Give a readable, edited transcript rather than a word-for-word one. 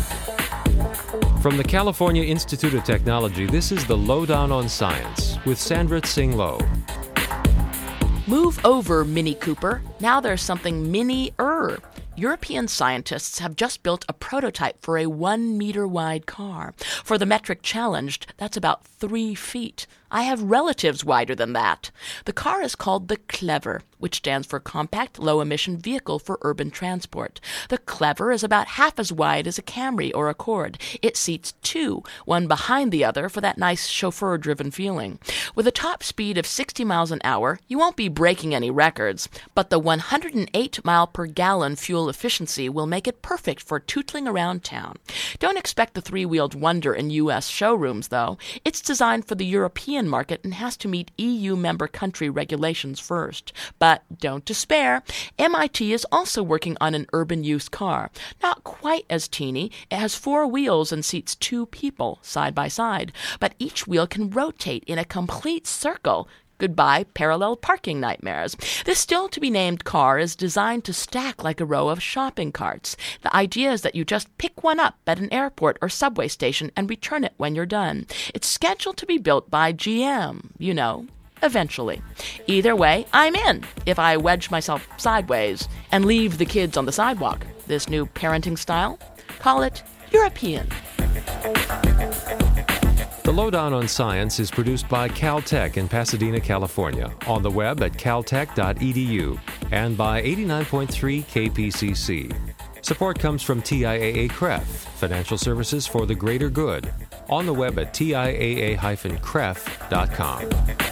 From the California Institute of Technology, this is the Lowdown on Science with Sandra Tsing Loh. Move over, Mini Cooper. Now there's something mini-er. European scientists have just built a prototype for a 1-meter-wide car. For the metric challenged, that's about 3 feet. I have relatives wider than that. The car is called the Clever, which stands for Compact Low-Emission Vehicle for Urban Transport. The Clever is about half as wide as a Camry or Accord. It seats 2, one behind the other for that nice chauffeur-driven feeling. With a top speed of 60 miles an hour, you won't be breaking any records, but the 108 mile per gallon fuel efficiency will make it perfect for tootling around town. Don't expect the 3-wheeled wonder in U.S. showrooms, though. It's designed for the European market and has to meet EU member country regulations first. But don't despair. MIT is also working on an urban use car. Not quite as teeny. It has 4 wheels and seats 2 people side by side. But each wheel can rotate in a complete circle. Goodbye, parallel parking nightmares. This still-to-be-named car is designed to stack like a row of shopping carts. The idea is that you just pick one up at an airport or subway station and return it when you're done. It's scheduled to be built by GM, eventually. Either way, I'm in if I wedge myself sideways and leave the kids on the sidewalk. This new parenting style? Call it European. The Lowdown on Science is produced by Caltech in Pasadena, California, on the web at caltech.edu, and by 89.3 KPCC. Support comes from TIAA-CREF, Financial Services for the Greater Good, on the web at tiaa-cref.com.